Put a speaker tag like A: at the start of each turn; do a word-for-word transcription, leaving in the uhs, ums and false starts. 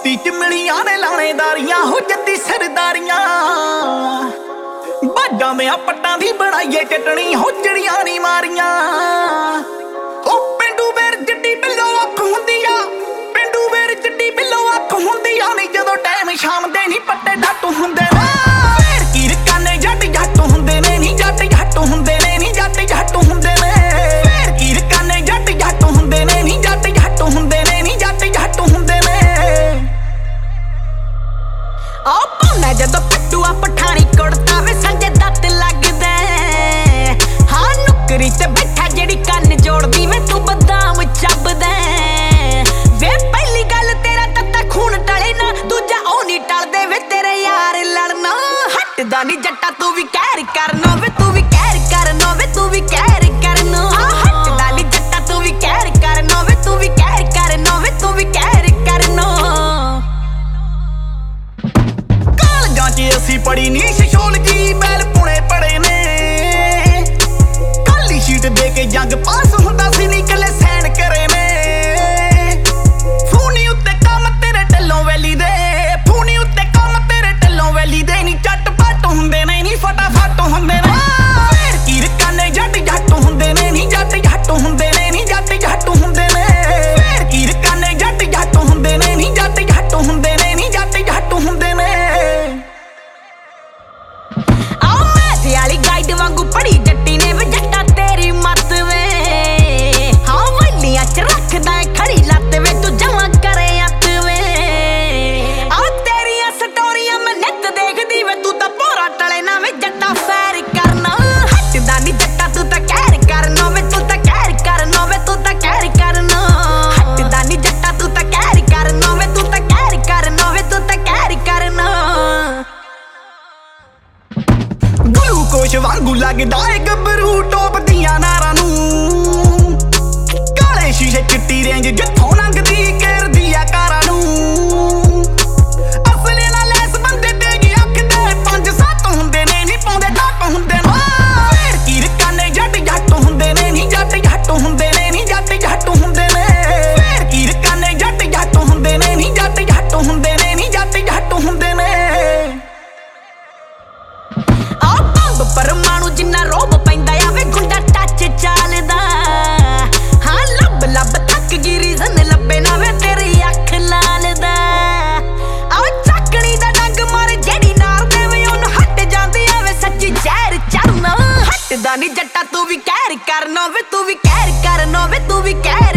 A: ਮਿੱਟੀ ਚ ਮਿਲੀਆਂ ਨੇ ਲਾਣੇਦਾਰੀਆਂ ਹੋ ਜੱਦੀ ਸਰਦਾਰੀਆਂ ਬਾਜਾਂ ਮੈਂ ਪੱਟਾਂ ਦੀ ਬਣਾਈਏ ਚਟਣੀ ਹੋ ਚੜੀਆਂ ਨੀ ਮਾਰੀਆਂ ਉਹ ਪਿੰਡੂ ਵੇਰ ਜੱਡੀ ਬਿੱਲੋ ਅੱਖ ਹੁੰਦੀ ਆ ਪਿੰਡੂ ਵੇਰ ਜੱਡੀ ਬਿੱਲੋ ਅੱਖ ਹੁੰਦੀ ਆ ਨਹੀਂ ਜਦੋਂ ਟਾਈਮ ਸ਼ਾਮ ਦੇ ਨਹੀਂ ਪੱਟੇ ਡੱਟ ਹੁੰਦੇ ਨੇ ਫੇਰ ਕੀ ਰਕਾਨੇ ਜੱਟ ਜੱਟ ਹੁੰਦੇ ਨੇ ਨਹੀਂ ਜੱਟ ਜੱਟ ਹੁੰਦੇ ਨੇ ਨਹੀਂ ਜੱਟ ਜੱਟ ਹੁੰਦੇ ਨੇ ਫੇਰ ਕੀ ਰਕਾਨੇ ਜੱਟ ਜੱਟ ਹੁੰਦੇ ਨੇ ਨਹੀਂ ਜੱਟ ਜੱਟ ਹੁੰਦੇ ਨੇ ਨਹੀਂ ਜੱਟ ਜੱਟ ਹੁੰਦੇ ਨੇ ਆ ਪਾਉਣਾ ਜਦੋਂ ਪੱਟੂ ਆ ਪਠਾਣੀ ਕੁੜਤਾ ਵੇ ਸੰਜੇ ਦੱਤ ਲੱਗਦਾ ਹਾਂ ਨੁਕਰੀ ਤੇ ਬੈਠਾ ਜਿਹੜੀ ਕੰਨ ਜੋੜਦੀ ਵੇ ਤੂੰ ਬਦਾਮ ਚੱਬਦਾ ਵੇ ਪਹਿਲੀ ਗੱਲ ਤੇਰਾ ਤੱਤਾ ਖੂਨ ਟਲੇ ਨਾ ਦੂਜਾ ਉਹ ਨਹੀਂ ਟਲਦੇ ਵੇ ਤੇਰੇ ਯਾਰ ਲੜਨਾ ਹਟਦਾ ਨਹੀਂ ਜੱਟਾ ਤੂੰ ਵੀ ਕਹਿਰ ਕਰਨਾ ਵੇ ਤੂੰ ਵੀ ਕਹਿਰ ਕਰਨਾ ਵੇ ਤੂੰ ਵੀ ਕਹਿਰ ਕਰਨਾ ਹਟਦਾ ਨਹੀਂ ਜੱਟਾ ਤੂੰ ਵੀ ਕਹਿਰ ਕਰਨਾ ਵੇ ਤੂੰ ਵੀ ਕਹਿਰ ਕਰਨਾ ਵੇ ਤੂੰ ਵੀ ਕਹਿਰ ਕਰਨਾ ਕਾਲਜਾਂ 'ਚ ਅਸੀਂ ਪੜੀ ਨੀ ਸੋਸ਼ੋਲੋਜੀ ਮੈਲ ਪੁਣੇ ਪੜੇ ਨੇ ਕਾਲੀ ਸ਼ੀਟ ਦੇ ਕੇ ਜੰਗ ਪਾਸ ਹੁੰਦਾ ਸੀ ਨੀ ਕੱਲੇ ਸੈਨ ਕਰੇ ਨੇ ਫੂਨੀ ਉੱਤੇ ਕੰਮ ਤੇਰੇ ਢੱਲੋਂ ਵੈਲੀ ਦੇ ਫੂਨੀ ਉੱਤੇ ਕੰਮ ਤੇਰੇ ਢੱਲੋਂ ਵੈਲੀ ਦੇ ਨੀ ਝੱਟ ਪੱਟ ਹੁੰਦੇ ਨੇ ਨੀ ਫਟਾਫਟ ਹੁੰਦੇ ਨੇ ਫੇਰ ਕੀ ਰਕਾਨੇ ਜੱਟ ਜੱਟ ਹੁੰਦੇ ਨੇ ਨੀ ਜੱਟ ਜੱਟ ਹੁੰਦੇ ਨੇ ਨੀ ਜੱਟ ਜੱਟ ਹੁੰਦੇ ਨੇ ਫੇਰ ਕੀ ਰਕਾਨੇ ਜੱਟ ਜੱਟ ਹੁੰਦੇ ਨੇ ਨੀ ਜੱਟ ਜੱਟ ਹੁੰਦੇ ਨੇ ਨੀ ਜੱਟ ਜੱਟ ਹੁੰਦੇ ਨੇ ਆ ਮੈਥੇ ਵਾਲੀ ਗਾਈਡ ਵਾਂਗੂ ਪੜੀ ਜੱਟੀ ਨੇ ਵੇ ਜੱਟਾ ਤੇਰੀ ਮੱਤ ਵੇ ਹਾਂ ਵੱਲੀਆਂ ਚ ਰੱਖਦਾ ਖੜੀ ਲੱਤ ਵੇ ਤੂੰ ਜਮਾ ਕਰੇ ਅੱਤ ਵੇ ਆ ਤੇਰੀਆਂ ਸਟੋਰੀਆਂ ਮੈਂ ਨਿੱਤ ਦੇਖਦੀ ਵੇ ਤੂੰ ਤਾਂ ਪੋਰਾ ਟਲੇ ਨਾ ਵੇ ਜੱਟਾ ਫੈਰ ਕਰਨਾ ਹਟਦਾ ਨਹੀਂ ਜੱਟਾ ਤੂੰ ਤਾਂ ਕਹਿਰ ਕਰਨਾ ਵੇ ਤੂੰ ਤਾਂ ਕਹਿਰ ਕਰਨਾ ਵੇ ਤੂੰ ਤਾਂ ਕਹਿਰ ਕਰਨਾ ਹਟਦਾ ਨਹੀਂ ਜੱਟਾ ਤੂੰ ਤਾਂ ਕਹਿਰ ਕਰਨਾ ਵੇ ਤੂੰ ਤਾਂ ਕਹਿਰ ਕਰਨਾ ਵੇ ਤੂੰ ਤਾਂ ਕਹਿਰ ਕਰਨਾ ਗਲੂਕੋਸ਼ ਵਾਂਗੂ ਲੱਗਦਾ ਏ ਗੱਭਰੂ ਟੋਪ ਦੀਆਂ ਨਾਰਾਂ ਨੂੰ ਕਾਲੇ ਸ਼ੀਸ਼ੇ ਚਿੱਟੀ ਰੇਂਜ ਜਿੱਥੋਂ ਲੰਘਦੀ ਘੇਰਦੀ ਆ ਕਾਰਾਂ ਨੂੰ ਅਸਲੇ ਨਾਲ ਲੈਸ ਬੰਦੇ ਤੇ ਜੀ ਅੱਖ ਦੇ ਪੰਜ ਸੱਤ ਹੁੰਦੇ ਨੇ ਨਹੀਂ ਪਾਉਂਦੇ ਟੱਪ ਹੁੰਦੇ ਨੇ ਫੇਰ ਕੀ ਰਕਾਨੇ ਜੱਟ ਜੱਟ ਹੁੰਦੇ ਨੇ ਨਹੀਂ ਜੱਟ ਜੱਟ ਹੁੰਦੇ ਨੇ ਨਹੀਂ ਜੱਟ ਜੱਟ ਹੁੰਦੇ ਨੇ ਫੇਰ ਕੀ ਰਕਾਨੇ ਜੱਟ ਜੱਟ ਹੁੰਦੇ ਨੇ ਨਹੀਂ ਜੱਟ ਜੱਟ ਹੁੰਦੇ ਨੇ ਨਹੀਂ ਜੱਟ ਜੱਟ ਹੁੰਦੇ ਨੇ ਆ ਬੰਬ ਪਰਮਾਣੂ ਜਿੰਨਾ ਰੋਬ ਪੈਂਦਾ ਆ ਵੇ ਗੁੰਡਾ ਟੱਚ ਚੱਲਦਾ ਹਾਂ ਲੱਭ ਲੱਭ ਥੱਕ ਗਈ ਰੀਜ਼ਨ ਲੱਭੇ ਨਾ ਵੇ ਤੇਰੀ ਅੱਖ ਲਾਲ ਦਾ ਆ ਚੱਕਣੀ ਦਾ ਡੰਗ ਮਾਰ ਜਿਹੜੀ ਨਾਰ ਦੇ ਵੇ ਉਹਨੂੰ ਹਟ ਜਾਂਦੀ ਆ ਵੇ ਸੱਚੀ ਜ਼ਹਿਰ ਚੜਨਾ ਹਟਦਾ ਨਹੀਂ ਜੱਟਾ ਤੂੰ ਵੀ ਕਹਿਰ ਕਰਨਾ ਵੇ ਤੂੰ ਵੀ ਕਹਿਰ ਕਰਨਾ ਵੇ ਤੂੰ ਵੀ ਕਹਿਰ